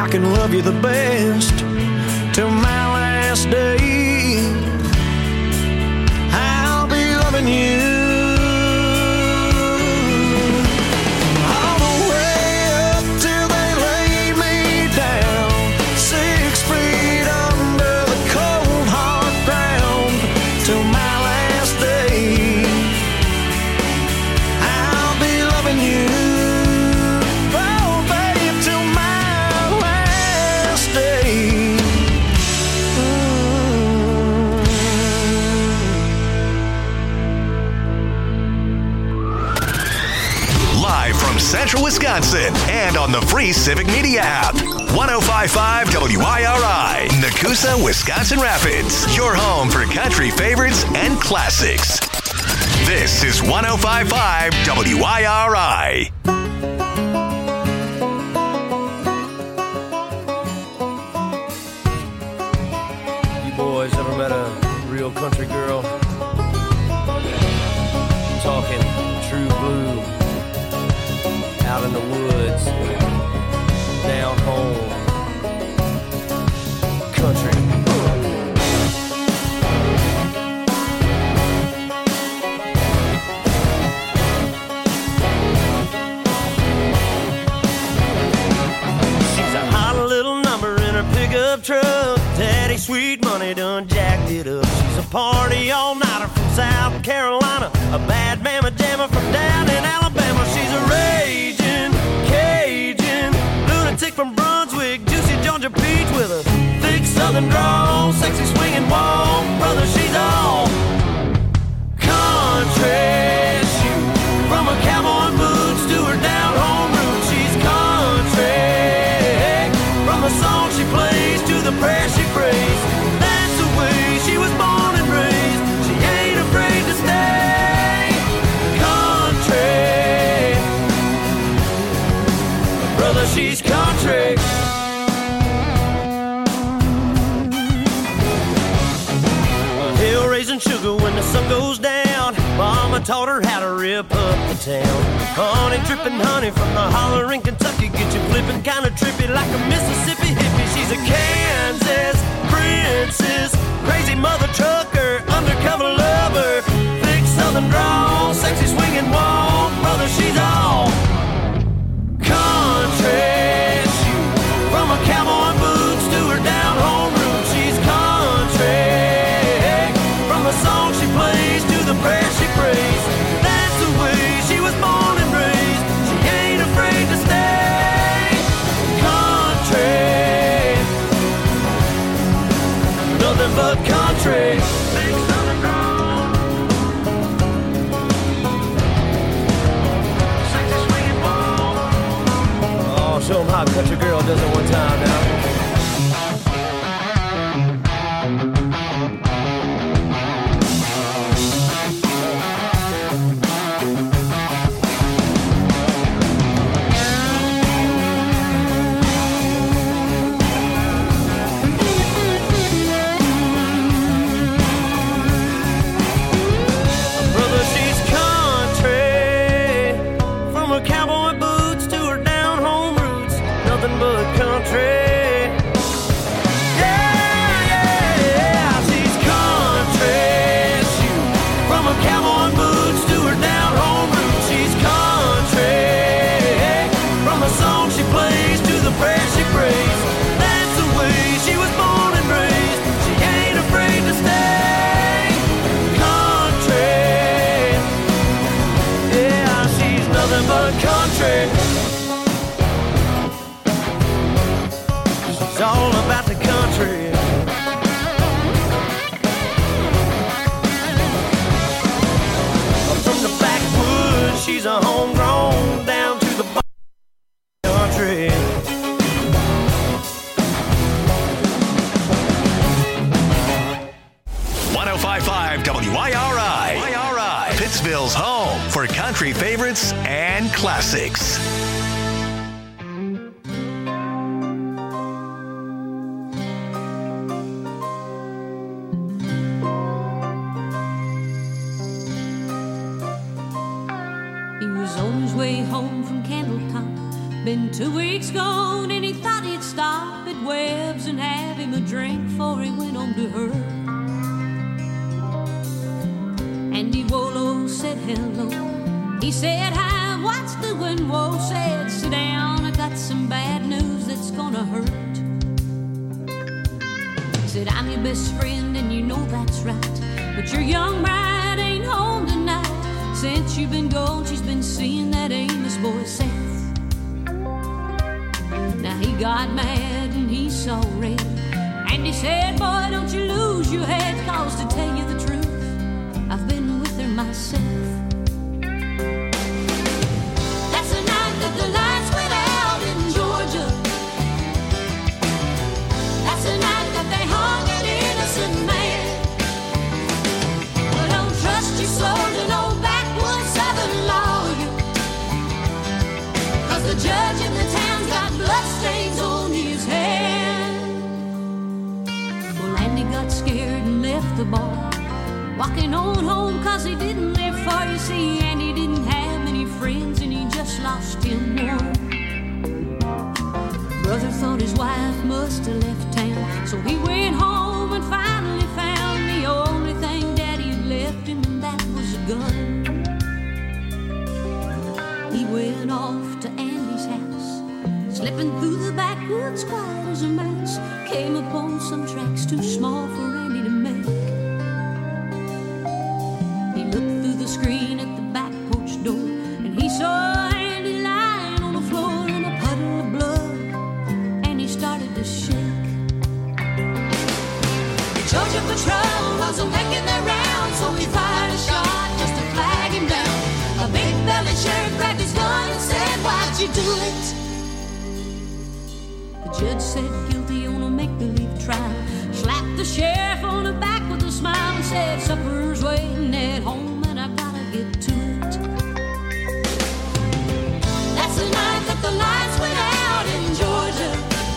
I can love you the best till my last day. I'll be loving you all the way up till they lay me down, 6 feet under the cold hard ground till my last day. I'll be loving you, oh babe, till my last day. Live from Central Wisconsin and on the free Civic Media app. 105.5 WIRI, Nakusa, Wisconsin Rapids. Your home for country favorites and classics. This is 105.5 WIRI. You boys ever met a real country girl? Talking true blue, out in the woods, down home, country. She's a hot little number in her pickup truck. Daddy sweet money done jacked it up. She's a party all-nighter from South Carolina, a bad mamma jamma from down in Alabama. She's a raging Cajun lunatic from Brunswick, juicy Georgia peach with a thick southern drawl, sexy swinging walk. Brother, she's all country. Shoot, from her cowboy boots to her down home roots, she's country. From the song she plays to the prayer she prays, that's the way she was born and raised. She ain't afraid to stay country. Brother, she's country. Hill raising sugar when the sun goes down. Mama taught her how to rip up the town. Honey dripping honey from the holler in Kentucky, get you flipping kinda trippy like a Mississippi hippie. She's a Kansas princess, crazy mother trucker, undercover lover, thick southern drawl, sexy swinging walk. Brother, she's all country. Shoot, from her cowboy boots to her down home roots, she's country. From the song she plays to the prayer she prays, that's the way she was born and raised. She ain't afraid to stay country. Nothing but country. Big southern drawl, sexy swinging ball. Oh, show 'em how a country girl does it one time now. 105.5 WIRI. Pittsville's home for country favorites and classics. He was on his way home from Candletop. Been 2 weeks gone and he thought he'd stop said, hi, what's doing? Whoa, said, sit down, I got some bad news that's gonna hurt. Said, I'm your best friend and you know that's right, but your young bride ain't home tonight. Since you've been gone, she's been seeing that Amos boy Seth. Now he got mad and he saw red, and he said, boy, don't you lose your head, cause to tell you the truth, I've been with her myself. That's the night that the lights went out in Georgia. That's the night that they hung an innocent man. Well, don't trust your soul to no backwoods southern lawyer, cause the judge in the town's got bloodstains on his hand. Well, Andy got scared and left the bar, walking on home cause he didn't live far. You see, Andy didn't have many friends and he just lost him one. Brother thought his wife must have left town, so he went home and finally found the only thing Daddy had left him, and that was a gun. He went off to Andy's house, slipping through the backwoods quiet as a mouse, came upon some tracks too small for Andy to make. He looked through the screen at the back porch door, and he saw Andy lying on the floor in a puddle of blood, and he started to shake. The Georgia Patrol wasn't making their rounds, so he fired a shot just to flag him down. A big-bellied sheriff grabbed his gun and said, why'd you do it? The judge said guilty on a make-believe trial, slapped the sheriff on the back with a smile and said, supper's waiting at home and I gotta get to it. That's the night that the lights went out in Georgia.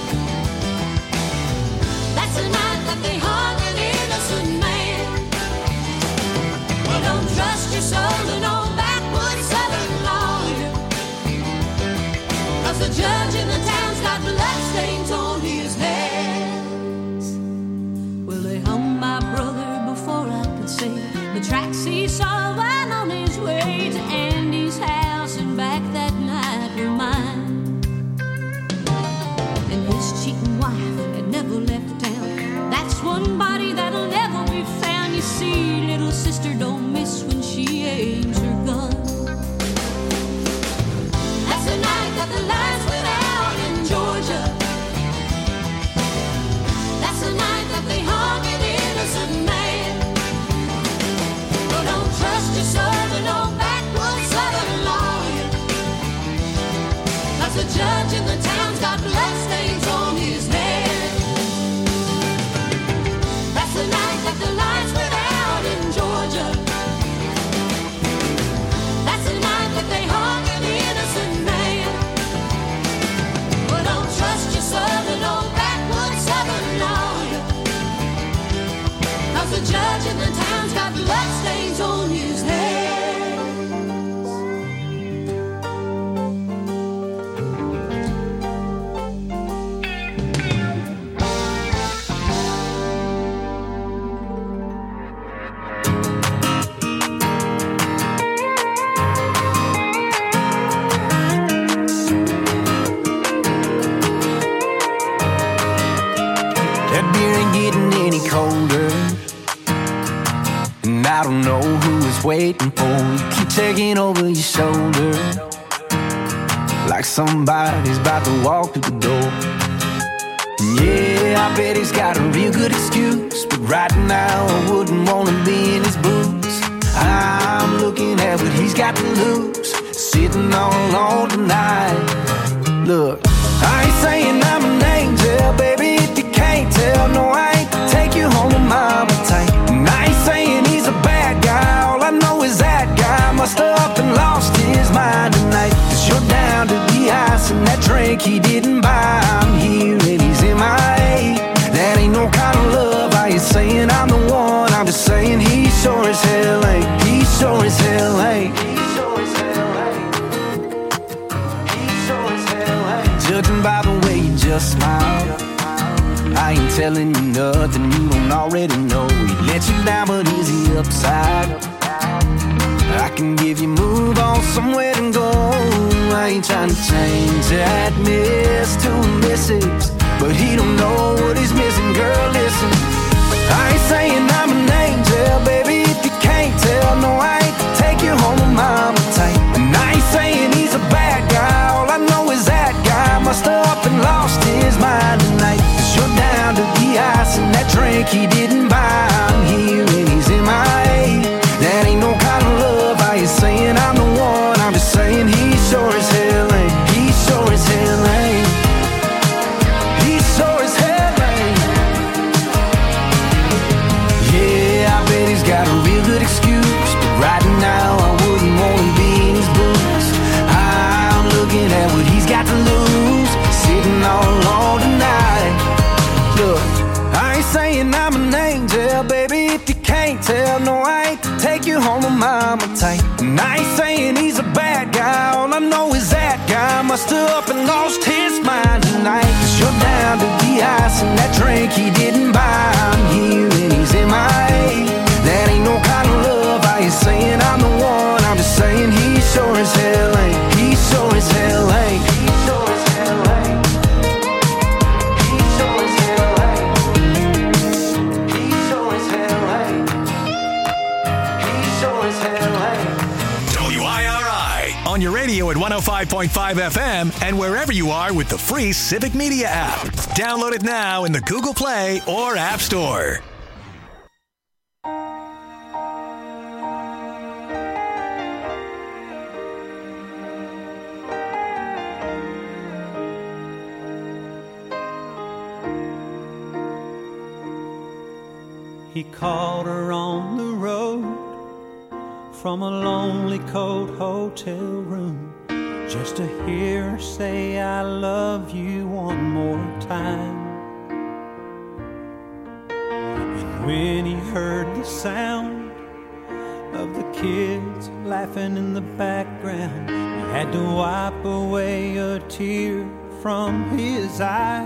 That's the night that they hung an innocent man. Well, don't trust your soul to no backwoods southern lawyer, cause the judge in the town's got bloodstains on his hands. Well, they hung my brother before I could say the tracks he saw while on his way to Andy's house and back that night were mine. And his cheating wife had never left town. That's one body that'll never be found. You see, little sister don't miss when she aims her gun. That's the night that the lights went out in Georgia. That's the night that they hung an innocent man. Well, don't trust your soul to no backwoods southern lawyer, cause the judge in the town's got bloodstains on his head. That's the night that the lights went out in Georgia. That's the night that they hung an innocent man. Well, don't trust your soul to no backwoods southern lawyer, cause the judge in the town's got bloodstains on his hands. That beer ain't getting any colder, and I don't know who it's waiting for. You keep checking over your shoulder, like somebody's about to walk through the door. And yeah, I bet he's got a real good excuse, but right now I wouldn't wanna be in his boots. I'm looking at what he's got to lose, sitting all alone tonight. Look, I ain't saying I'm an angel, baby, if you can't tell. No, I ain't to take you home to mama tight. And I ain't saying he's a bad guy, all I know is that guy must have up and lost his mind tonight. Cause you're down to the ice and that drink he didn't buy. I'm here and he's MIA. That ain't no kind of love. I ain't saying I'm the one, I'm just saying he sure as hell ain't. He sure as hell ain't. Judging by the way you just smiled, I ain't telling you nothing you don't already know. He let you down, but is he upside? I can give you move on somewhere to go. I ain't trying to change that miss to a missus, but he don't know what he's missing. Girl, listen, I ain't saying I'm an angel, baby, if you can't tell. No, I ain't to take you home with mama tight. And I ain't saying he's a bad guy, all I know is that guy must have up and lost his mind tonight. 'Cause you're down to the ice and that drink he didn't buy. I'm here and he's MIA. That ain't no kind of love. I ain't saying I'm the one, I'm just saying he sure as hell ain't. He sure as hell ain't. He sure as hell ain't. Yeah, I bet he's got a real good excuse, but right now I wouldn't want to be in his boots. I'm looking at what he's got to lose, sitting all alone tonight. Look, I ain't saying I'm an angel, baby, if you can't tell. No, I ain't to take you home with mama tight. And I ain't saying he's a bad guy, all I know is that guy must have up and lost his mind tonight. 'Cause you're down to the ice and that drink he didn't buy. I'm here and he's MIA. That ain't no kind of love. I ain't saying I'm the one, I'm just saying he sure as hell ain't. He sure as hell ain't. He sure as hell ain't. He sure as hell ain't. He sure as hell ain't. He sure as hell ain't. WIRI on your radio at 105.5 FM and wherever you are with the free Civic Media app. Download it now in the Google Play or App Store. He called her on the road from a lonely, cold hotel room just to hear her say, I love you one more time. And when he heard the sound of the kids laughing in the background, he had to wipe away a tear from his eye.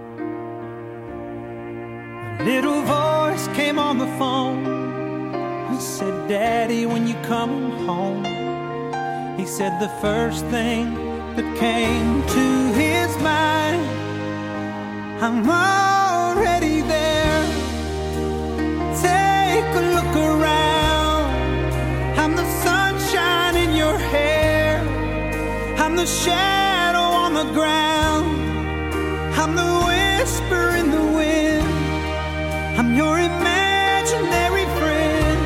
A little voice came on the phone. He said, Daddy, when you come home. He said the first thing that came to his mind, I'm already there. Take a look around. I'm the sunshine in your hair. I'm the shadow on the ground. I'm the whisper in the wind. I'm your imaginary friend.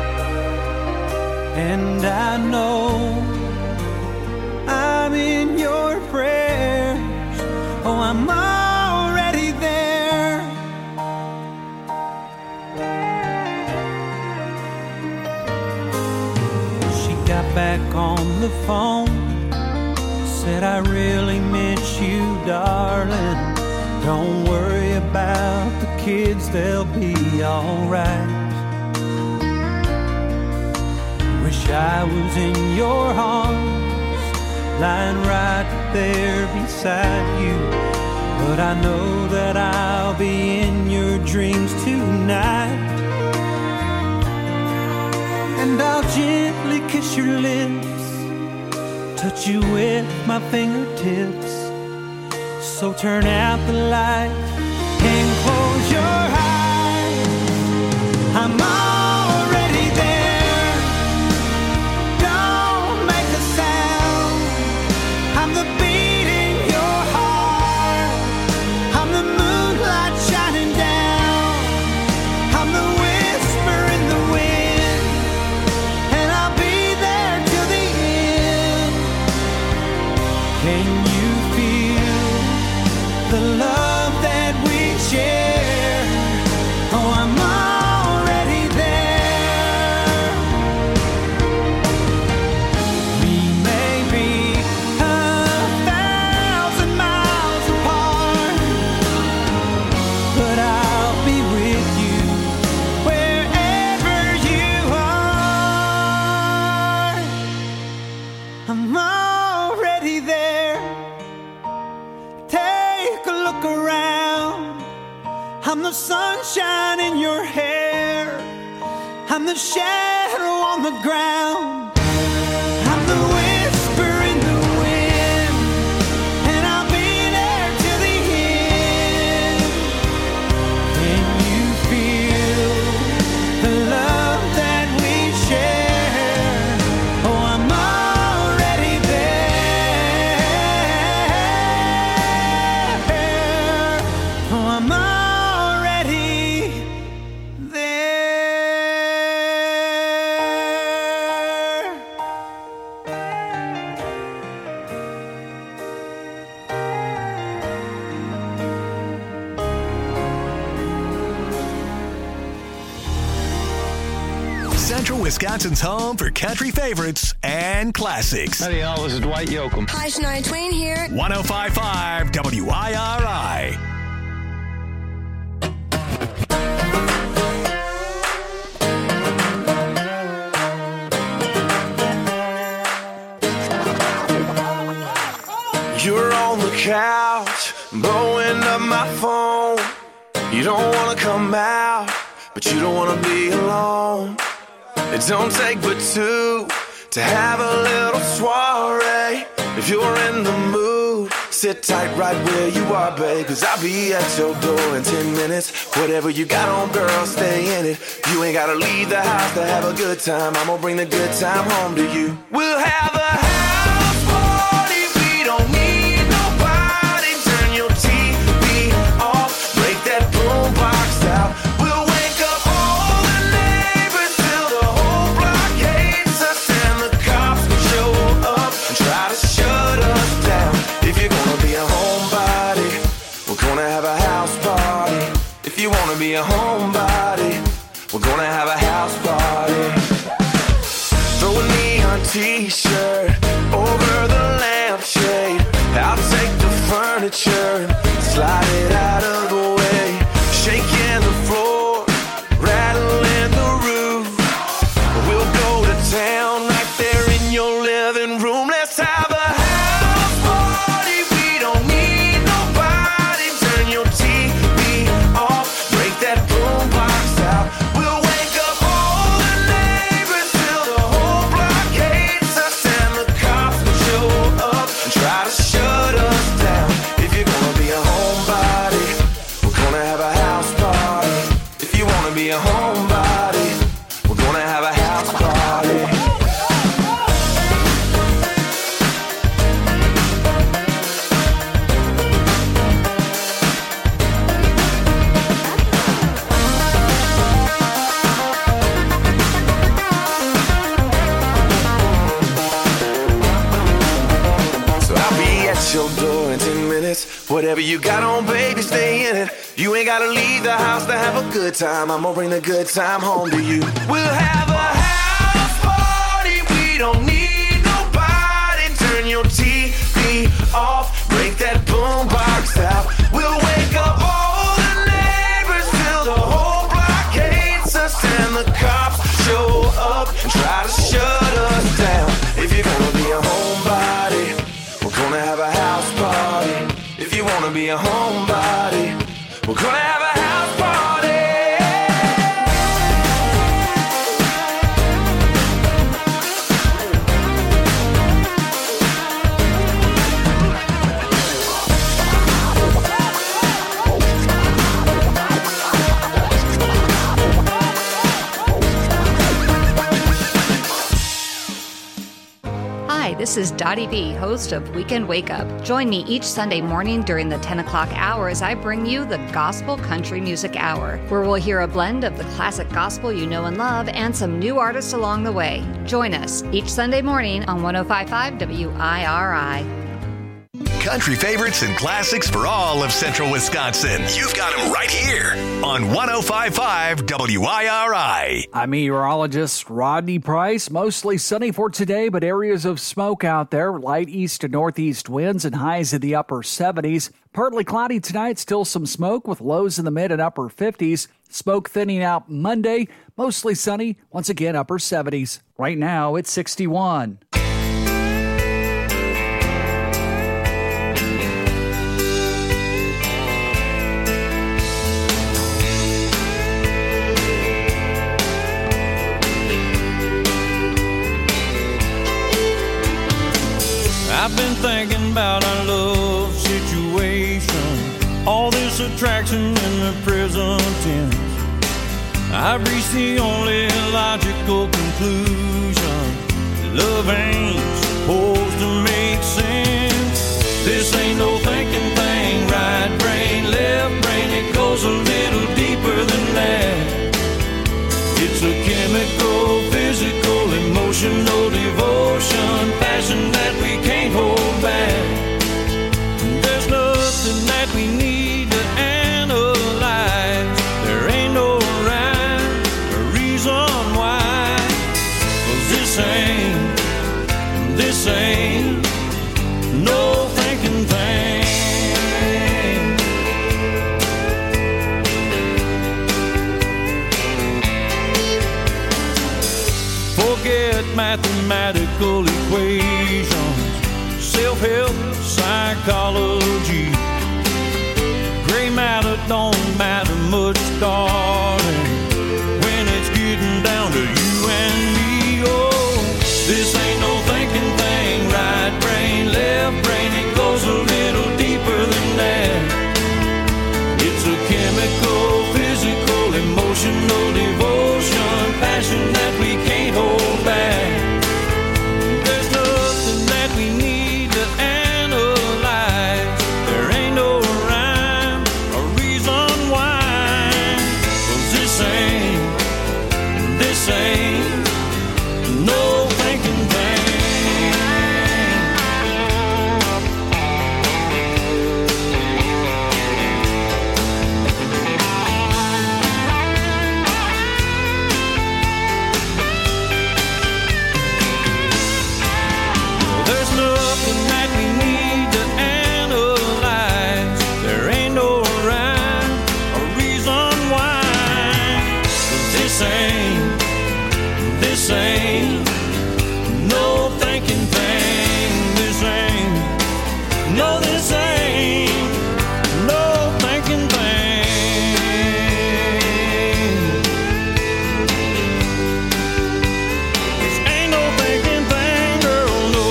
And I know I'm in your prayers. Oh, I'm already there. She got back on the phone, said, I really miss you, darling. Don't worry about the kids, they'll be alright. Wish I was in your arms, lying right there beside you. But I know that I'll be in your dreams tonight. And I'll gently kiss your lips, touch you with my fingertips. So turn out the light and close your eyes. I'm already there. Don't make a sound. I'm the beat in your heart. I'm the moonlight shining down. I'm the whisper in the wind. And I'll be there till the end. Can you feel the love that we share? Oh, I'm already there. We may be 1,000 miles apart, but I'll be with you wherever you are. I'm already there. Take a look around. I'm the sunshine in your hair. I'm the shadow on the ground. I'm the whisper in the wind, and I'll be there till the end. Can you feel the love that we share? Oh, I'm already there. Oh, I'm already there. Central Wisconsin's home for country favorites and classics. Howdy, y'all. This is Dwight Yoakam. Hi, Shania Twain here. 105.5 WIRI. You're on the couch, blowing up my phone. You don't wanna come out, but you don't wanna be alone. It don't take but two to have a little soiree. If you're in the mood, sit tight right where you are, babe, 'cause I'll be at your door in 10 minutes. Whatever you got on, girl, stay in it. You ain't gotta leave the house to have a good time. I'm gonna bring the good time home to you. We'll have a house party. We don't need nobody. Turn your TV off. Break that boombox out. We'll wake up all the neighbors till the whole block hates us, and the cops will show up and try to shut us down. If you're gonna be a homebody, we're gonna have a house party. If you wanna be a homebody, we're gonna have a house party. Throw a neon t-shirt over the lampshade. I'll take the furniture and slide it out of the way. Shaking the floor, rattling the roof. We'll go to town right there in your living room. Let's have a house party. We don't need nobody. Turn your TV off. Break that boombox out. We'll wake up all the neighbors till the whole block hates us, and the cops will show up and try to shut us down. If you're gonna be a homebody, we're gonna have a house party. If you wanna be a homebody, we're gonna have a house party. So I'll be at your door in 10 minutes. Whatever you got on, baby, stay in it. You ain't gotta leave the house to have a good time. I'm gonna bring the good time home to you. We'll have a house party. We don't need nobody. Turn your TV off. Break that boombox out. We'll wake up all the neighbors till the whole block hates us, and the cops show up and try to shut us down. If you're gonna be a homebody, we're gonna have a house party. If you wanna be a homebody, we're gonna have a house party. Hi, this is Dottie B, host of Weekend Wake Up. Join me each Sunday morning during the 10 o'clock hour as I bring you the Gospel Country Music Hour, where we'll hear a blend of the classic gospel you know and love and some new artists along the way. Join us each Sunday morning on 105.5 WIRI. Country favorites and classics for all of Central Wisconsin. You've got them right here on 105.5 WIRI. I'm meteorologist Rodney Price. Mostly sunny for today, but areas of smoke out there. Light east to northeast winds and highs in the upper 70s. Partly cloudy tonight, still some smoke with lows in the mid and upper 50s. Smoke thinning out Monday, mostly sunny, once again upper 70s. Right now, it's 61. thinking about our love situation, all this attraction in the present tense. I've reached the only logical conclusion: love ain't supposed to make sense. This ain't no thinking thing, right brain, left brain, it goes a little deeper than that. It's a chemical, physical, emotional devotion, passion that we can't hold back. There's nothing that we need to analyze. There ain't no rhyme or reason why. 'Cause this ain't no thinking thing. Forget mathematical equations, self-help, psychology. Gray matter don't matter much, darling, when it's getting down to you and me. Oh, this ain't no thinking thing, right brain, left brain, it goes a little deeper than that. It's a chemical, physical, emotional devotion, passion that we can't hold back. There's nothing that we need to analyze. There ain't no rhyme or reason why. 'Cause this ain't no thinking thing. There's nothing that we need to analyze. There ain't no rhyme or reason why. 'Cause this ain't no thinking thing. This ain't no thinking thing. This ain't no thinking thing, girl, no.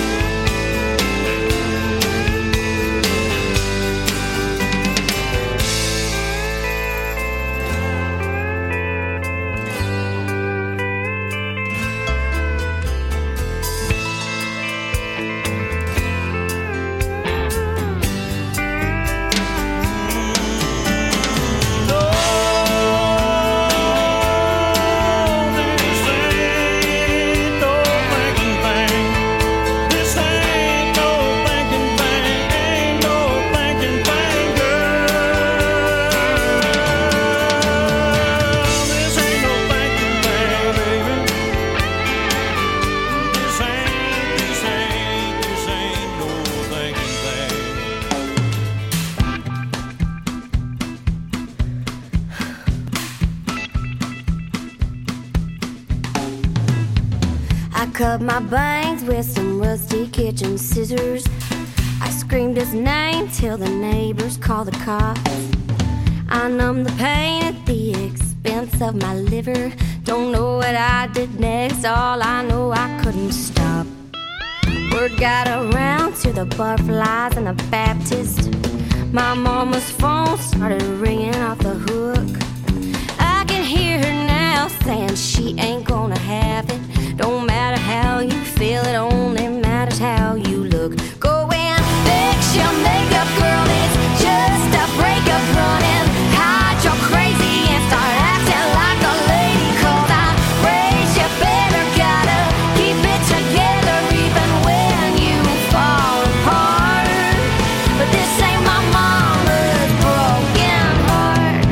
Cut my bangs with some rusty kitchen scissors. I screamed his name till the neighbors called the cops. I numbed the pain at the expense of my liver. Don't know what I did next, all I know I couldn't stop. Word got around to the butterflies and the Baptist. My mama's phone started ringing off the hook. I can hear her now saying she ain't gonna have it. Don't matter how you feel, it only matters how you look. Go and fix your makeup, girl, it's just a breakup. Run and hide your crazy and start acting like a lady. 'Cause I raised you better, gotta keep it together even when you fall apart. But this ain't my mama's broken heart.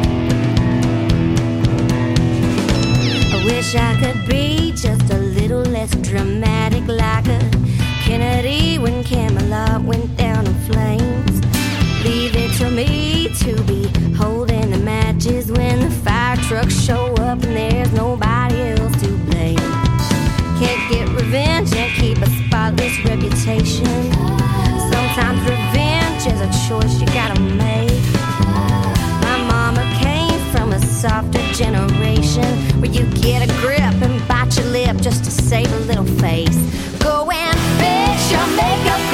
I wish I could be just a little less dramatic, like a Kennedy when Camelot went down in flames. Leave it to me to be holding the matches when the fire trucks show up and there's nobody else to blame. Can't get revenge and keep a spotless reputation. Sometimes revenge is a choice you gotta make. My mama came from a softer generation where you get a grip and bite your lip just to save a little face. Go and fix your makeup.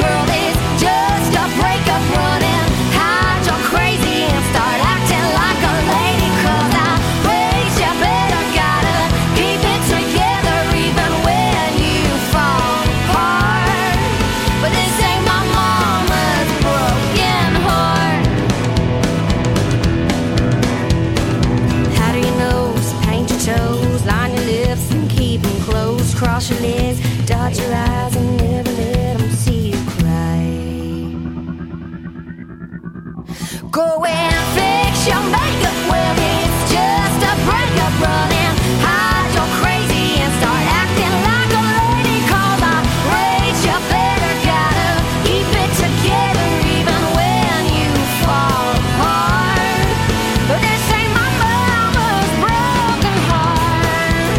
go and fix your makeup. Well, it's just a breakup. Run and hide your crazy and start acting like a lady. 'Cause I rate you better, gotta keep it together even when you fall apart. But this ain't my mama's broken heart.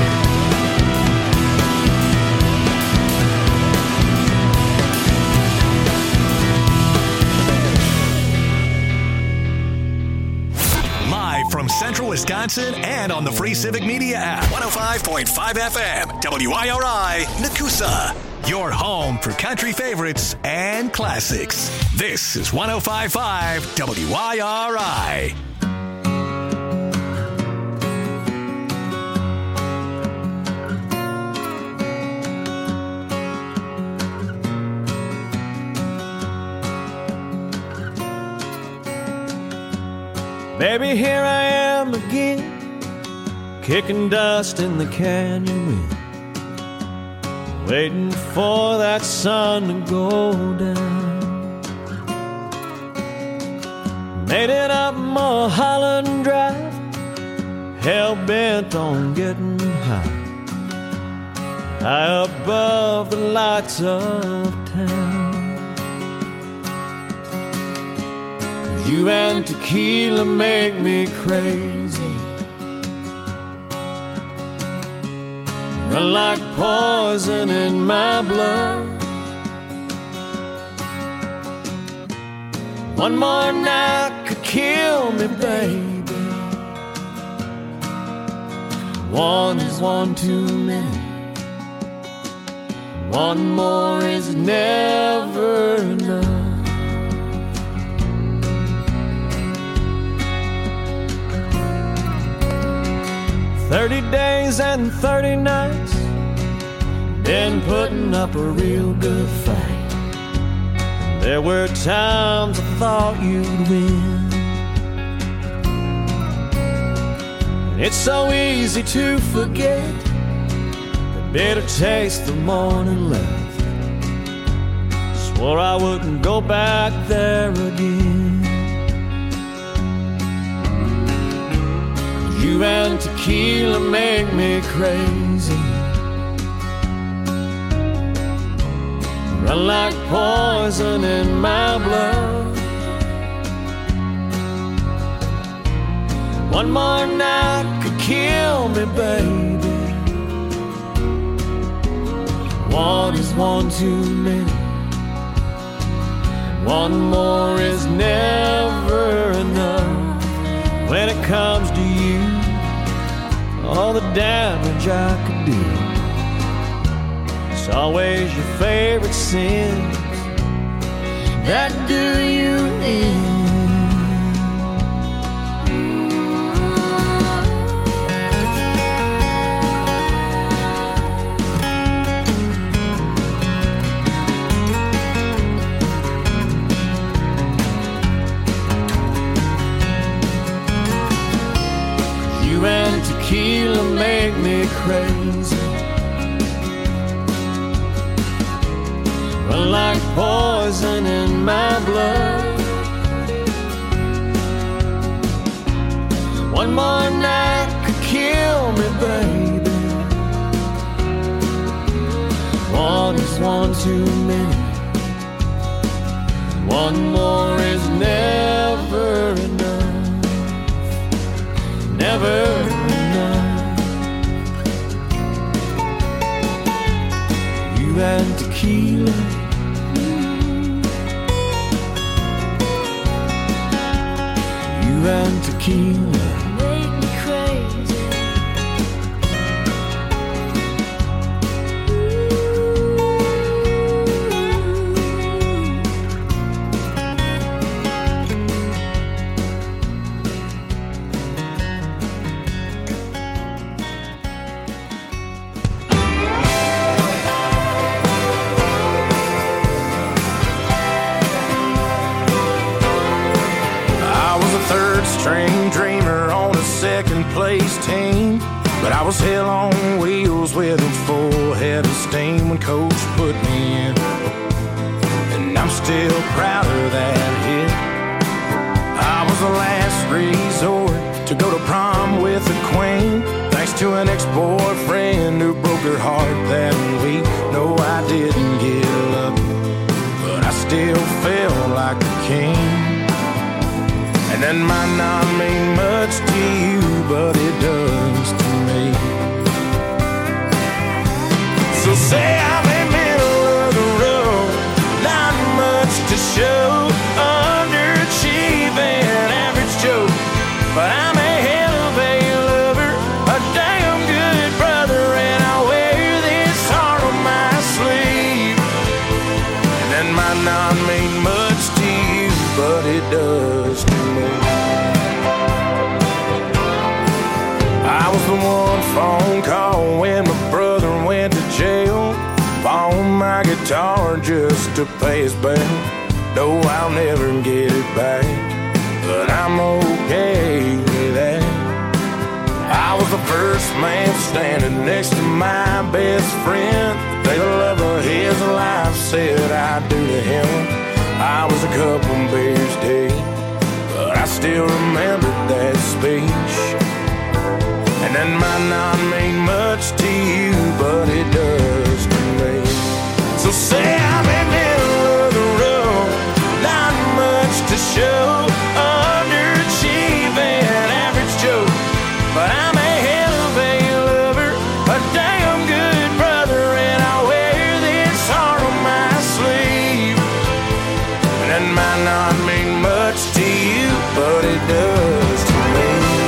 Live from Central Wisconsin and on the free Civic Media app. 105.5 FM, WIRI, Nakusa. Your home for country favorites and classics. This is 105.5 WIRI. Baby, here I am again, kicking dust in the canyon wind, waiting for that sun to go down. Made it up Mulholland Drive, hell-bent on getting high, high above the lights of town. You and tequila make me crazy, run like poison in my blood. One more night could kill me, baby. One is one too many. One more is never enough. 30 days and 30 nights, been putting up a real good fight. There were times I thought you'd win. It's so easy to forget the bitter taste the morning left. Swore I wouldn't go back there again. You and tequila make me crazy, run like poison in my blood. One more night could kill me, baby. One is one too many. One more is never enough. When it comes to you, all the damage I could do, it's always your favorite sins that do you in. And tequila make me crazy, run like poison in my blood. One more night could kill me, baby. One is one too many. One more is never enough. Never enough. You and tequila, you and tequila Make me crazy. String dreamer on a second place team, but I was hell on wheels with a full head of steam when coach put me in, and I'm still proud of that hit. I was the last resort to go to prom with the queen, thanks to an ex-boyfriend who broke her heart that week. No, I didn't get lucky, but I still felt like a king. And that might not mean much to you, but it does to me. So say I'm in the middle of the road, not much to show, underachieving, average Joe, but I'm a hell of a lover, a damn good brother, and I wear this heart on my sleeve. And that might not mean much to you, but it does to me. I was the one phone call when my brother went to jail, bought my guitar just to pay his bail. No, I'll never get it back, but I'm okay with that. I was the first man standing next to my best friend. The love of his life said I'd do to him. I was a couple beers deep, but I still remember that speech. And that might not mean much to you, but it does to me. So say I'm in the middle of the road, not much to show, underachieving, average Joe, but I'm a hell of a lover, a damn good brother, and I wear this heart on my sleeve. And that might not mean much to you, but it does to me.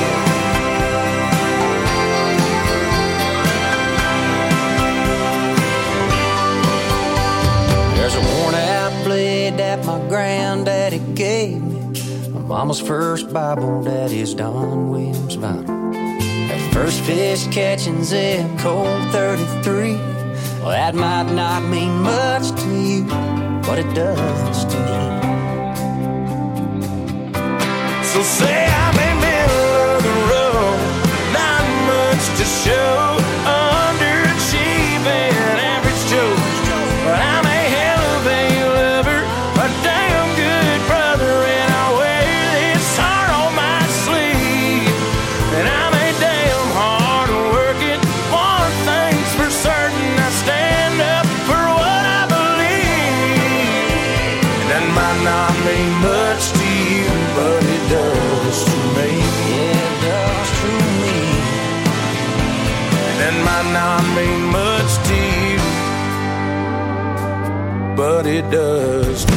There's a worn-out blade that my granddaddy gave me, my mama's first Bible, daddy's Don Williams Bible. That first fish catching Zeb Cold 33, well, that might not mean much to you, but it does to me. So say I'm in the middle of the road, not much to show, underachieving, average Joe, but I'm a hell of a lover, a damn good brother, and I wear this heart on my sleeve. And I'm a damn hard working, one thing's for certain, I stand up for what I believe. And that might not mean much to you, but it does to me. Yeah, it does to me. And that might not mean much to you, but it does to me.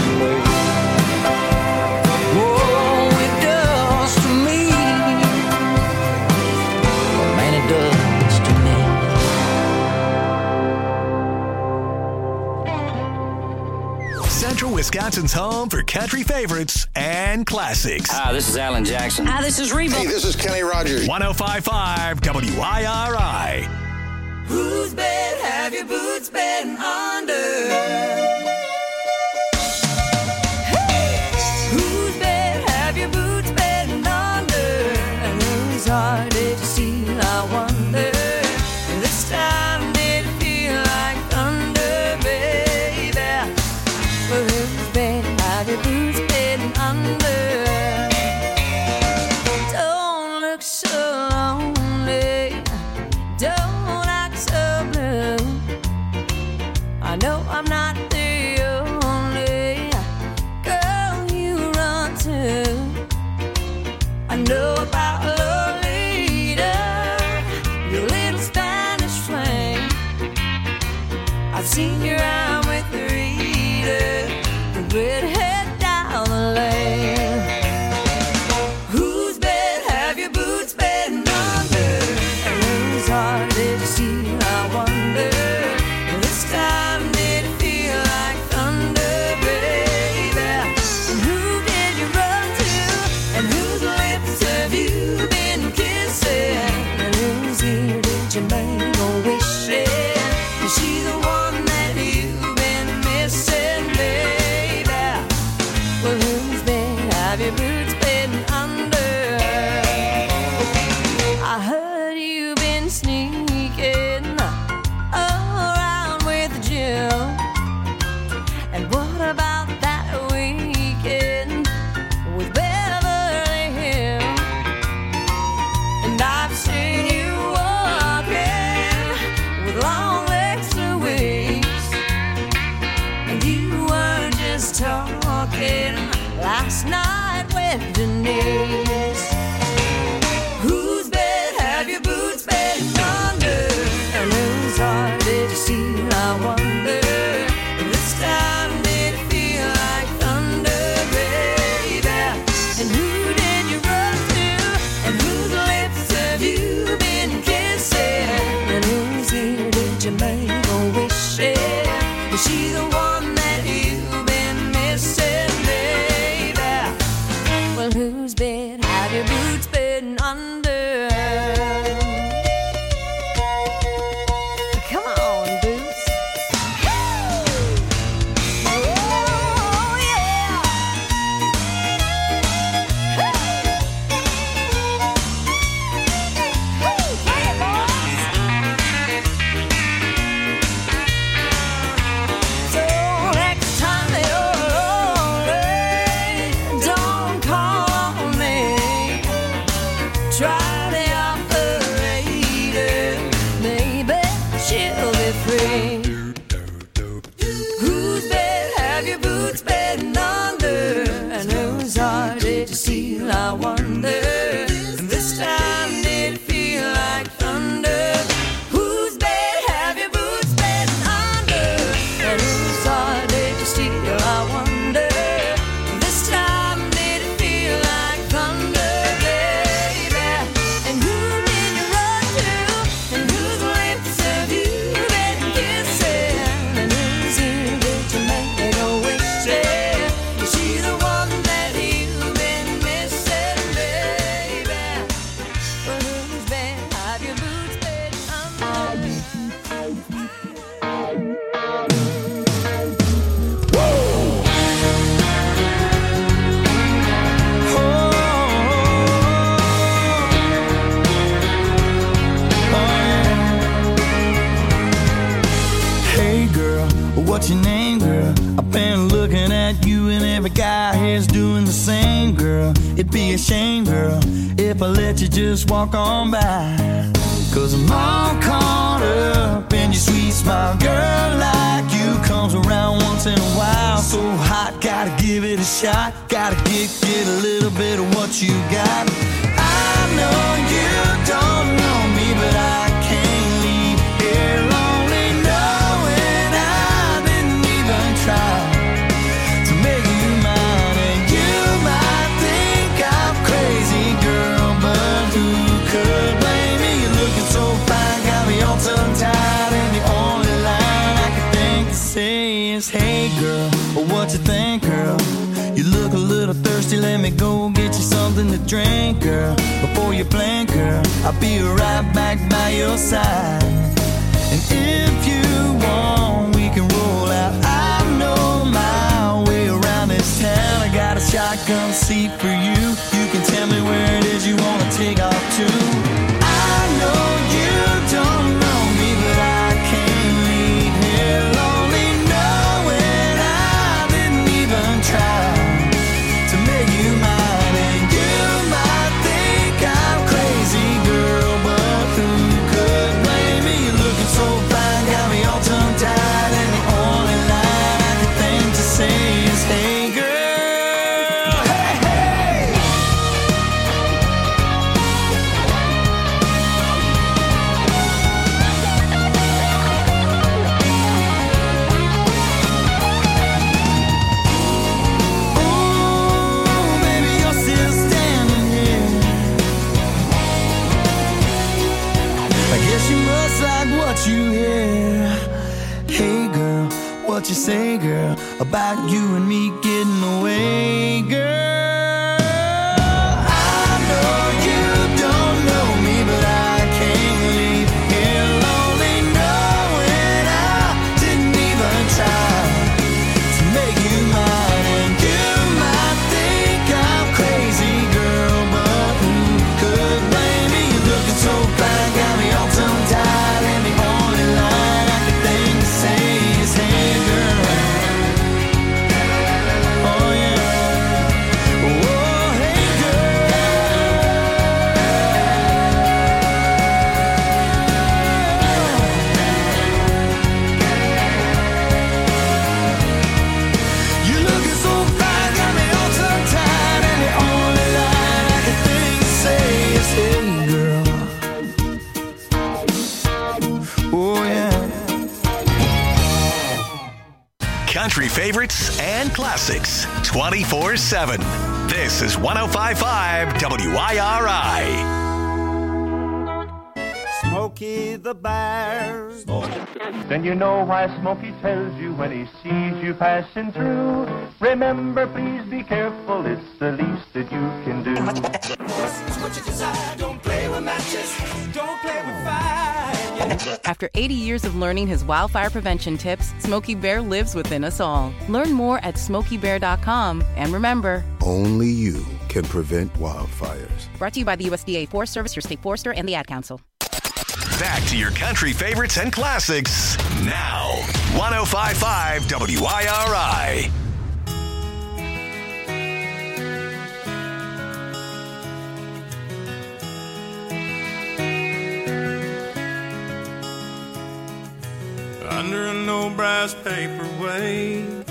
Oh, it does to me. Oh, man, it does to me. Central Wisconsin's home for country favorites and classics. Hi, this is Alan Jackson. Hi, this is Reba. Hey, this is Kenny Rogers. 105.5 WIRI. Whose bed have your boots been under? Whose bed have your boots been under? And whose heart did you steal, I wonder? This time did it feel like thunder, baby? Well, whose bed have your boots been under? Don't look so lonely, don't act so blue. I know I'm not the only girl you run to. I know about Lolita, your little Spanish flame. I've seen your arm with Rita, the redhead down the lane. Whose bed have your boots been under? And whose heart did you steal, I wonder? This time did it feel like thunder, baby? And who did you run to? And whose lips have you bed, have your boots bitten under. Come on, boots. Oh, yeah. Hey, boys. So next time you're lonely, don't call me. Try the operator, maybe she'll be free. Whose bed have your boots been under? And whose heart did you steal, I wonder? And this time did it feel like thunder? Whose bed have your boots been under? And whose heart did you steal, I wonder? This time did it feel like thunder, baby? And who did you run to? And whose lips have you been kissing? And whose ear did you make go wasted? Is she the one that you've been missing, baby? But whose bed have your boots been under? Hey girl, what's your name, girl? I've been looking at you and every guy here's doing the same, girl. It'd be a shame, girl, if I let you just walk on by. Cause I'm all caught up in your sweet smile. Girl like you comes around once in a while. So hot, gotta give it a shot. Gotta get a little bit of what you got. I know you don't know me, but I can't leave here lonely knowing I didn't even try to make you mine. And you might think I'm crazy, girl, but who could blame me? You're looking so fine, got me all tongue-tied, and the only line I can think to say is, hey girl, what you think, girl? You look a little thirsty, let me go get you something to drink, girl. Before you blink, girl, I'll be right back by your side. And if you want, we can roll out. I know my way around this town. I got a shotgun seat for you. You can tell me where it is you wanna take off to. I know you don't know me, but I can't leave here lonely knowing I didn't even try to make you mine. And you might think I'm crazy, girl, but who could blame me? You're looking so fine, got me all tongue-tied, and the only line I can think to say is, hey girl, hey, hey. Ooh, baby, you're still standing here. I guess you must like what you hear. Hey girl, what you say, girl, about you and me getting away, girl? I know you don't know me, but I can't leave here lonely knowing I didn't even try to make you mine. And you might think I'm crazy, girl, but who could blame me? You're looking so fine, got me all tongue-tied, and the only line I can think to say is, hey girl. Oh yeah. Oh hey girl. You looking so fine, got me all tongue-tied, and the only line I can think to say is, hey girl. Oh yeah. Country favorites and classics 24/7. This is 105.5 WIRI. Smoke Smokey the Bear. Then you know why Smokey tells you when he sees you passing through. Remember, please be careful, it's the least that you can do. What you desire, don't play with matches, don't play with fire. After 80 years of learning his wildfire prevention tips, Smokey Bear lives within us all. Learn more at SmokeyBear.com. And remember, only you can prevent wildfires. Brought to you by the USDA Forest Service, your state forester, and the Ad Council. Back to your country favorites and classics now. 105.5 WIRI. Under an old brass paperweight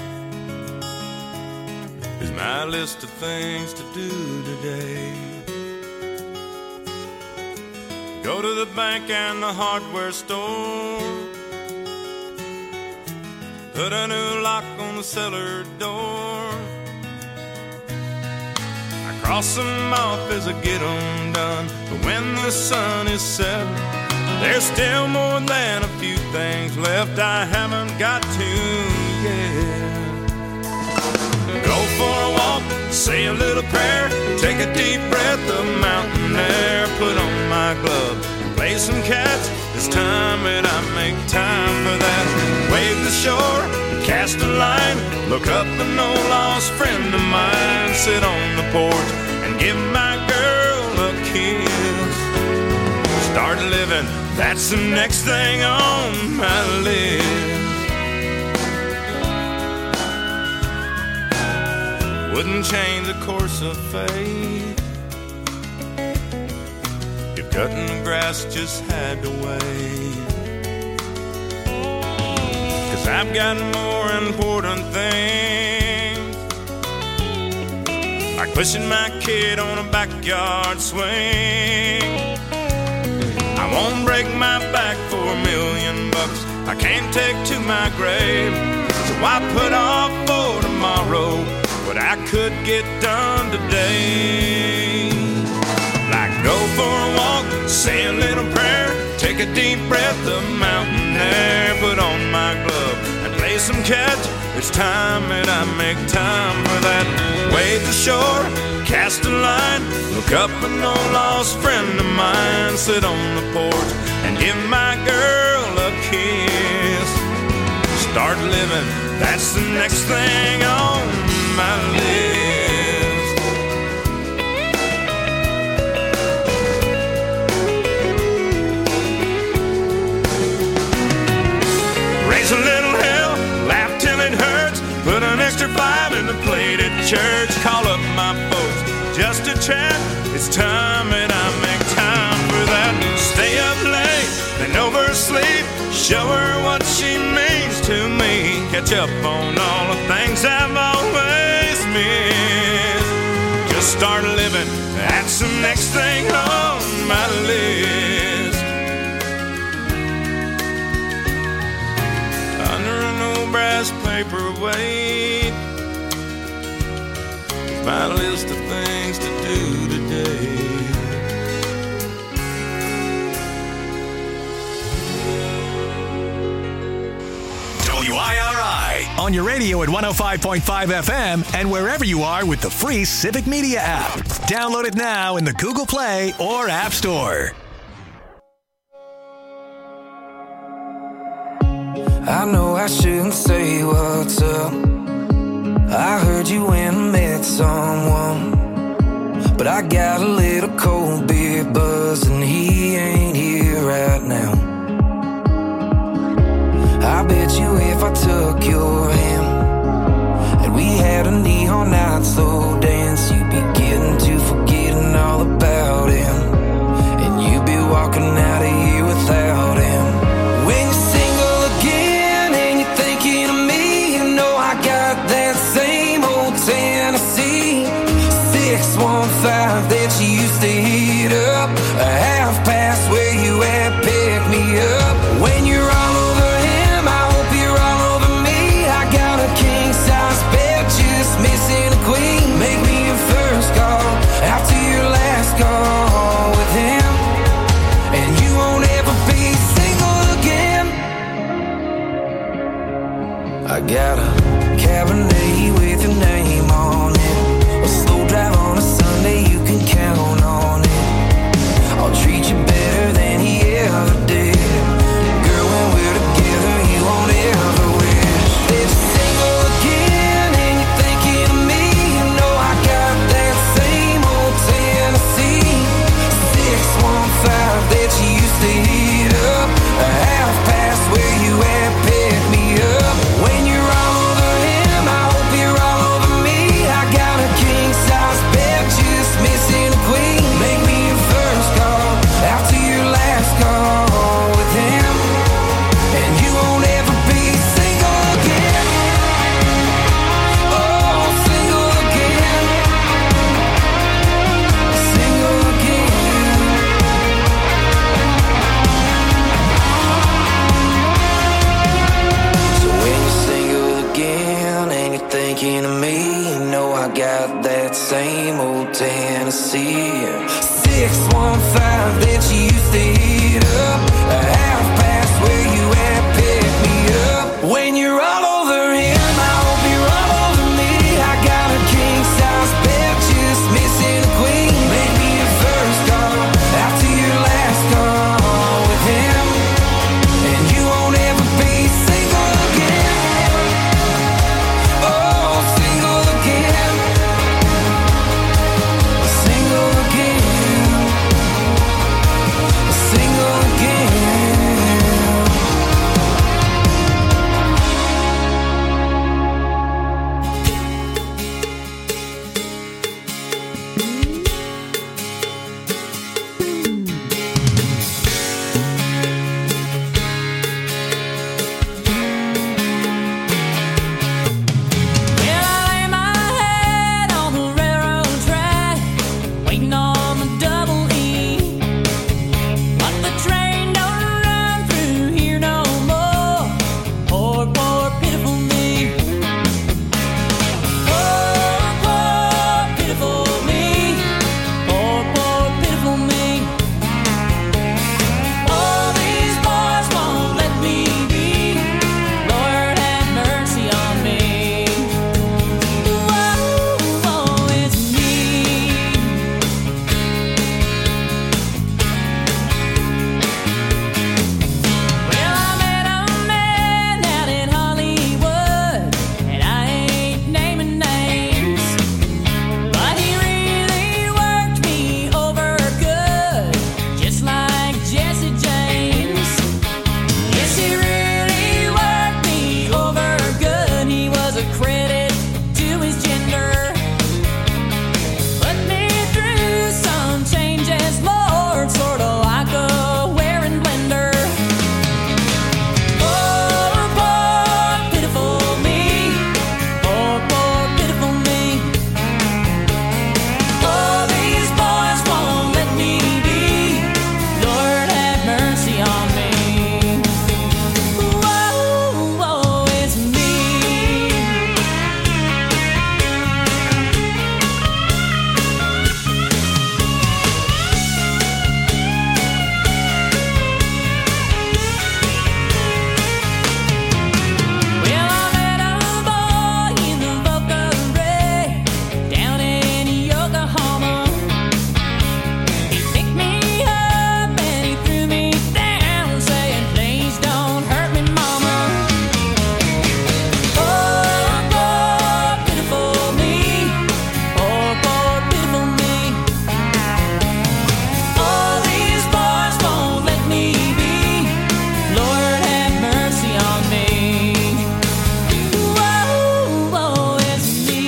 is my list of things to do today. Go to the bank and the hardware store, put a new lock on the cellar door. I cross them off as I get them done, but when the sun is set, there's still more than a few things left I haven't got to yet. Go for a walk, say a little prayer, take a deep breath of mountain air, put on my glove, play some catch. It's time that I make time for that. Wave the shore, cast a line, look up an old lost friend of mine, sit on the porch and give my girl a kiss. Start living, that's the next thing on my list. Wouldn't change the course of fate if cutting the grass just had to wait. 'Cause I've got more important things, like pushing my kid on a backyard swing. I won't break my back for $1 million. I can't take to my grave, so I put off for tomorrow what I could get done today. Like go for a walk, say a little prayer, take a deep breath of mountain air, put on my glove and play some catch. It's time that I make time for that. Wave the shore, cast a line, look up an old lost friend of mine, sit on the porch and give my girl a kiss. Start living, that's the next thing on my list. Raise a little hell, laugh till it hurts, put an extra 5 in the plate at church, call up my folks just to chat. It's time that I make time for that. Stay up late and oversleep, show her what she means to me, catch up on all the things I've always missed. Just start living, that's the next thing on my list. Under an old brass paperweight, my list of things to do today. WIRI on your radio at 105.5 FM and wherever you are with the free Civic Media app. Download it now in the Google Play or App Store. I know I shouldn't say what's up. I heard you went and met someone, but I got a little cold beer buzz and he ain't here right now. I bet you if I took your hand and we had a neon night slow dance, you'd be getting to forgetting all about him, and you'd be walking out of here without him. When you're single again and you're thinking of me, you know I got that same old Tennessee 615 that you used to heat up, a half past where you at, pick me up. When you're all over him, I hope you're all over me. I got a king size bed, just missing a queen. Make me your first call after your last call with him, and you won't ever 615 that you used to hit up, a half past where you at, pick me up. When you're all over him, I hope you're all over me. I got a king size bed, just missing a queen. Make me your first call after your last call with him, and you won't ever be single again. Oh, single again. Single again. Single again. Well, I lay my head on the railroad track, waiting on the double E. But the train don't run through here no more. Poor, poor, pitiful me. Poor, poor, pitiful me. Poor, poor, pitiful me. All these boys won't let me be. Lord have mercy on me. Whoa, whoa, it's me. Well, I met a man out in Hollywood, and I ain't naming names, but he really worked me over good, just like Jesse James. Yes, he really worked me over good. He was a credit to his gender. Put me through some changes, Lord, sorta like a wearing blender. Poor, poor, pitiful me. Poor, poor, pitiful me. All these boys won't let me be. Lord have mercy on me. Whoa, whoa, it's me. Well, I met a boy in the Boca Raton, down in Yokohama. He picked me up and he threw me down, saying, "Please don't hurt me, mama." Poor, poor, pitiful me. Poor, poor, pitiful me. All these boys won't let me be. Lord have mercy on me. Whoa, whoa, it's me.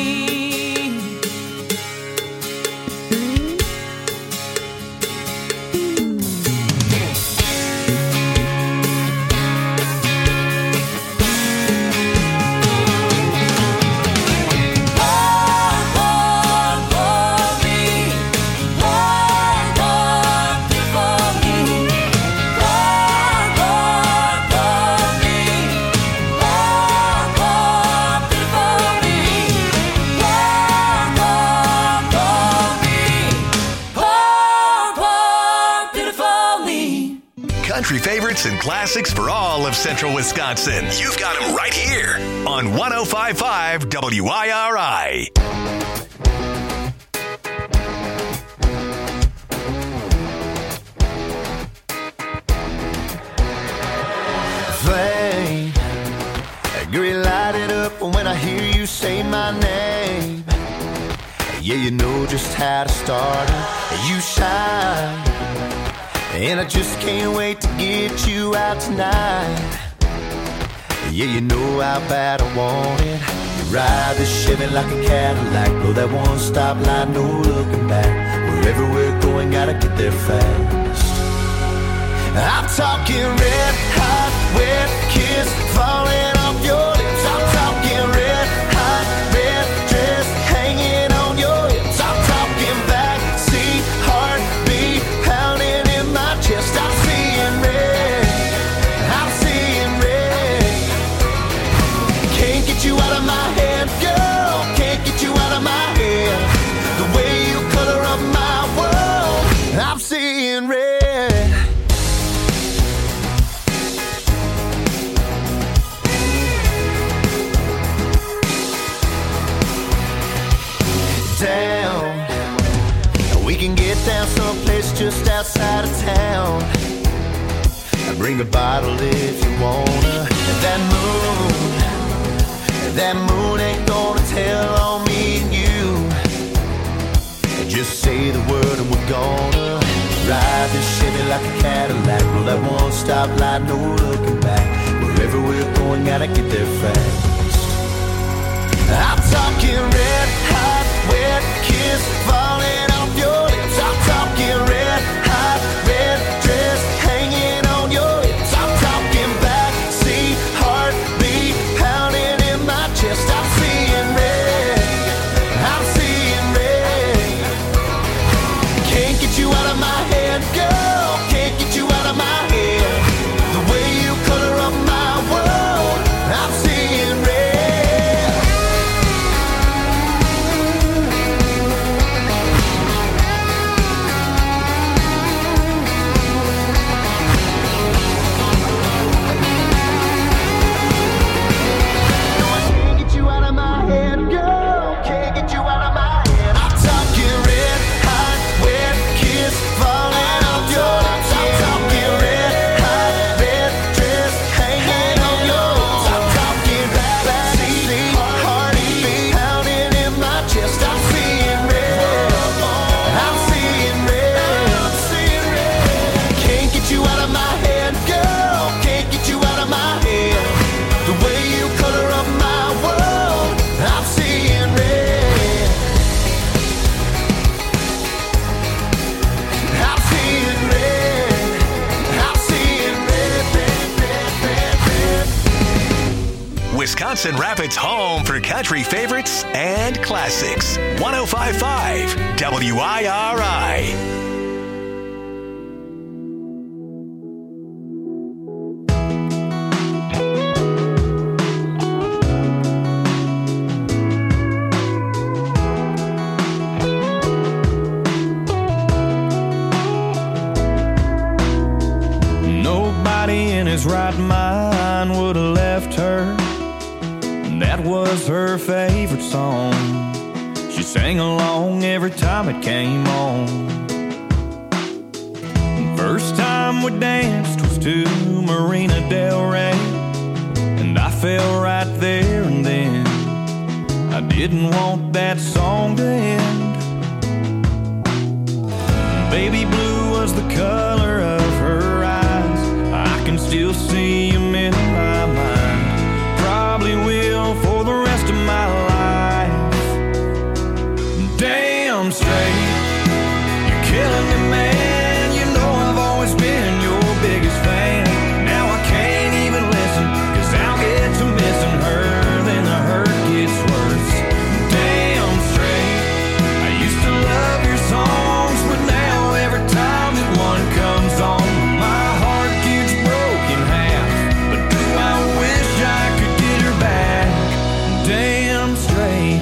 Poor, poor, poor me. Poor, poor, pitiful me. Poor, poor, poor me. Poor, poor, pitiful me. Poor, poor, poor me. Poor, poor, pitiful me. Country favorites and classics for all of Central Wisconsin. You've got them right here on 105.5 WIRI. Flame, girl, you light it up when I hear you say my name. Yeah, you know just how to start it. You shine, and I just can't wait to get you out tonight. Yeah, you know how bad I want it. You ride the Chevy like a Cadillac, blow that one stop line, no looking back. Wherever we're going, gotta get there fast. I'm talking red hot, wet kiss falling off your lips. I'm talking red hot, red dress hanging on your hips. I'm talking backseat heartbeat pounding in my chest. I'm seeing red, I'm seeing red. Can't get you out of my head, girl. Can't get you out of my head. The way you color up my world. place just outside of town. Bring a bottle if you wanna. And that moon ain't gonna tell on me and you. Just say the word and we're gonna ride this Chevy like a Cadillac. Roll that one stop light, no looking back. Wherever we're going, gotta get there fast. I'm talking red hot, wet kiss falling off your lips. I'm talking red hot, red dress hanging on your hips. I'm talking backseat heartbeat pounding in my chest. I'm seeing red, I'm seeing red. Can't get you out of my head, girl. Can't get you out of my head. The way you color up my world, I'm seeing red. Wisconsin Rapids' home for country favorites and classics. 105.5 WIRI. Nobody in his right mind would have left her. That was her favorite song. She sang along every time it came on. First time we danced was to Marina Del Rey, and I fell right there and then. I didn't want that song to end. Baby blue was the color of her eyes. I can still see them in my mind. Probably will for the rest of my life. Damn straight, you're killing me, man. You know I've always been your biggest fan. Now I can't even listen, 'cause I'll get to missing her, then the hurt gets worse. Damn straight, I used to love your songs, but now every time that one comes on, my heart gets broken in half. But do I wish I could get her back? Damn straight.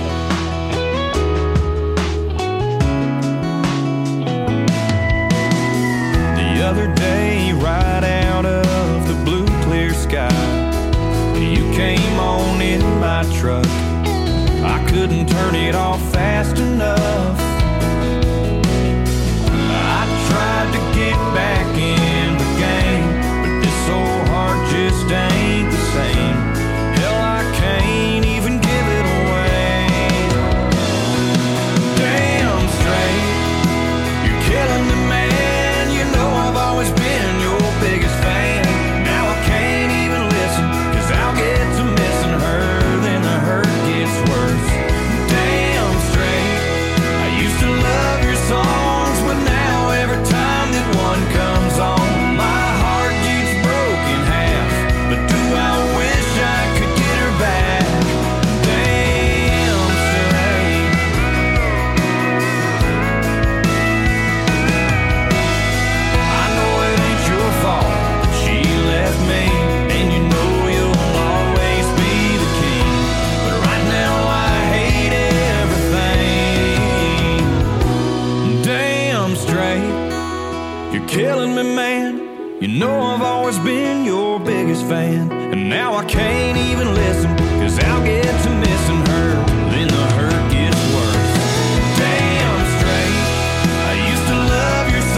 The other day, right out of the blue clear sky, you came on in my truck. I couldn't turn it off fast enough. I tried to get back in the game, but this old heart just ain't the same. Hell, I can't even give it away. Damn straight, you're killing me, man. You know I've always been your biggest fan. Now I can't even listen, 'cause I'll get to missing her, then the hurt gets worse. Damn straight, I used to love your songs, but now every time that one comes on, my heart gets broken half. But do I wish I could get her back? Damn straight. I know it ain't your fault that she left me, and you know you'll always be the king. But right now I hate everything. Damn straight, you're killing me, man. You know I've always been your biggest fan, and now I can't even listen, 'cause I'll get to missing her, then the hurt gets worse. Damn straight, I used to love your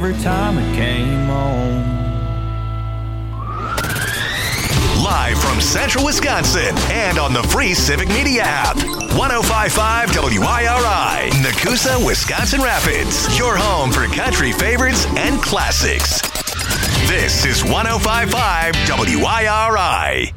every time it came on. Live from Central Wisconsin and on the free Civic Media app. 105.5 WIRI, Nakusa, Wisconsin Rapids. Your home for country favorites and classics. This is 105.5 WIRI.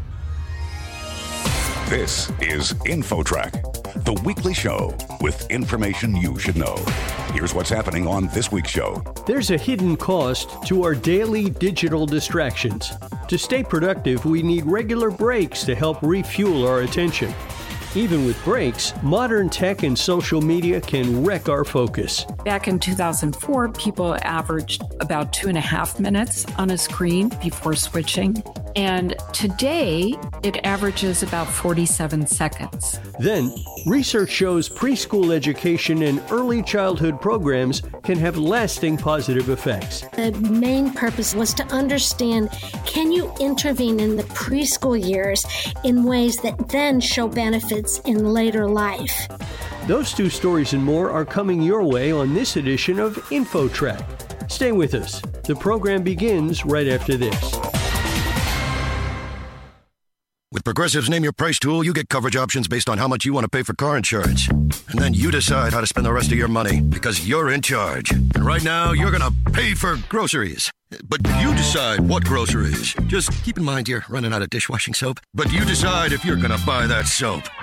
This is InfoTrack, the weekly show with information you should know. Here's what's happening on this week's show. There's a hidden cost to our daily digital distractions. To stay productive, we need regular breaks to help refuel our attention. Even with breaks, modern tech and social media can wreck our focus. Back in 2004, people averaged about 2.5 minutes on a screen before switching. And today, it averages about 47 seconds. Then, research shows preschool education and early childhood programs can have lasting positive effects. The main purpose was to understand, can you intervene in the preschool years in ways that then show benefits in later life? Those two stories and more are coming your way on this edition of InfoTrack. Stay with us. The program begins right after this. With Progressive's Name Your Price tool, you get coverage options based on how much you want to pay for car insurance. And then you decide how to spend the rest of your money, because you're in charge. And right now, you're going to pay for groceries. But you decide what groceries. Just keep in mind you're running out of dishwashing soap. But you decide if you're going to buy that soap.